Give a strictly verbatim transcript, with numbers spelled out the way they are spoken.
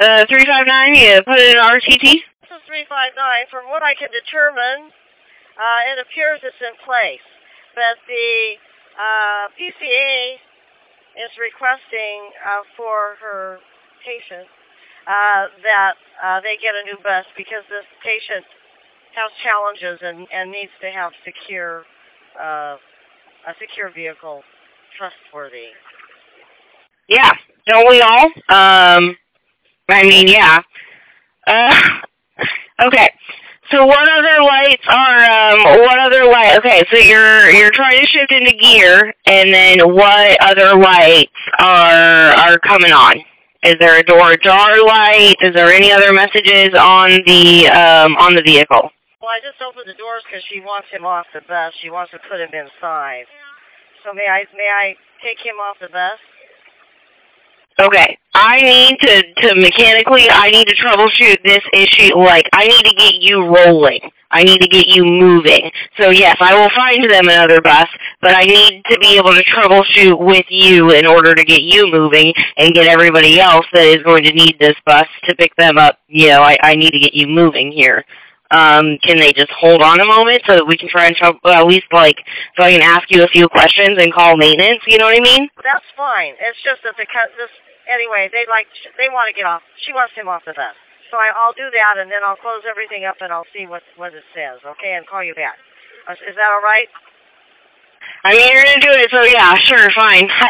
Uh, three five nine, you put it in R T T? This is three five nine. From what I can determine, uh, it appears it's in place. But the uh, P C A is requesting uh, for her patient uh, that uh, they get a new bus because this patient has challenges and, and needs to have secure, uh, a secure vehicle, trustworthy. Yeah, don't we all? Um, I mean, yeah. Uh, okay. So what other lights are, um, what other light, okay, so you're, you're trying to shift into gear, and then what other lights are, are coming on? Is there a door ajar light? Is there any other messages on the, um, on the vehicle? Well, I just opened the doors because she wants him off the bus. She wants to put him inside. So may I, may I take him off the bus? Okay, I need to, to mechanically, I need to troubleshoot this issue, like, I need to get you rolling. I need to get you moving. So yes, I will find them another bus, but I need to be able to troubleshoot with you in order to get you moving and get everybody else that is going to need this bus to pick them up. You know, I, I need to get you moving here. Um, can they just hold on a moment so that we can try and trouble, well, at least, like, so I can ask you a few questions and call maintenance, you know what I mean? That's fine. It's just that the, this, anyway, they like, they want to get off, she wants him off the bus. So I, I'll do that, and then I'll close everything up, and I'll see what, what it says, okay, and call you back. Is that all right? I mean, you're going to do it, so yeah, sure, fine.